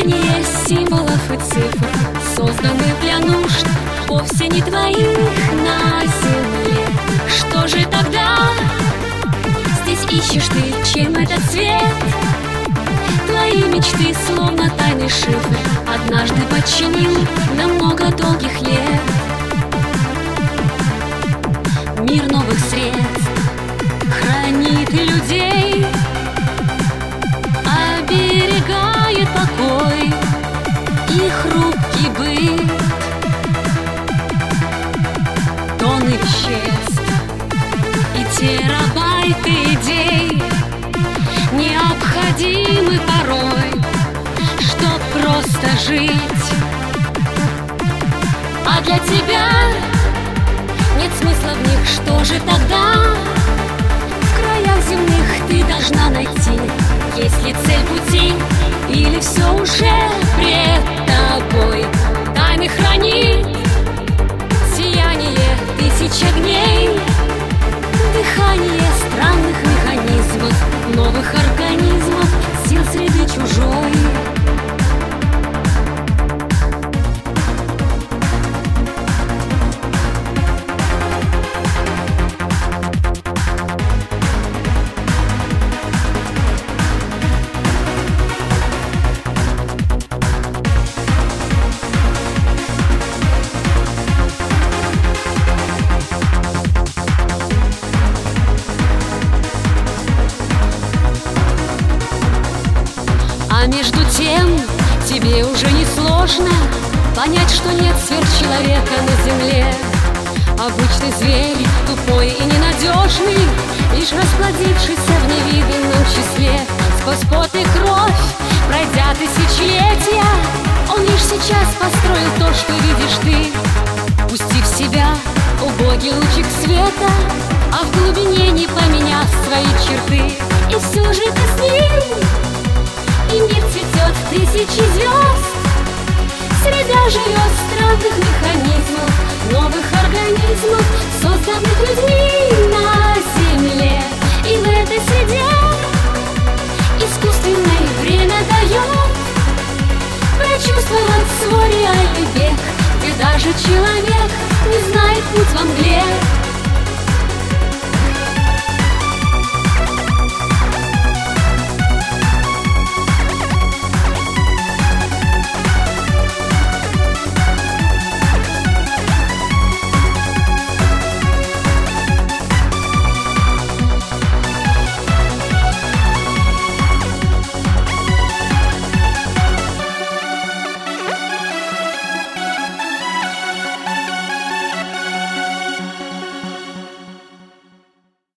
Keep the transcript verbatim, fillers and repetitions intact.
Сияние символов и цифр, созданы для нужд вовсе не твоих на земле. Что же тогда здесь ищешь ты, чем этот цвет? Твои мечты, словно тайный шифр, однажды подчинил на много долгих лет. Мир новых средств хранит людей, оберегает покой и хрупкий быт. Тонны веществ и терабайты идей необходимы порой, чтоб просто жить. А для тебя нет смысла в них. Что же тогда в краях земных ты должна найти? Есть ли цель пути, или все уже пред тобой? Тайны хранит сияние тысяч огней, дыхание странных механизмов, новых организмов, сил среды чужой. А между тем тебе уже не сложно понять, что нет сверхчеловека на земле. Обычный зверь, тупой и ненадежный, лишь расплодившийся в невиданном числе. Сквозь пот и кровь, пройдя тысячелетия, он лишь сейчас построил то, что видишь ты. Пустив в себя убогий лучик света, а в глубине не поменяв свои черты. И все же ты с ним, и мир цветет в тысячи звезд. Среда живет странных механизмов, новых организмов, созданных людьми на земле. И в этой среде искусственное время дает прочувствовать свой реальный век, где даже человек не знает путь во мгле.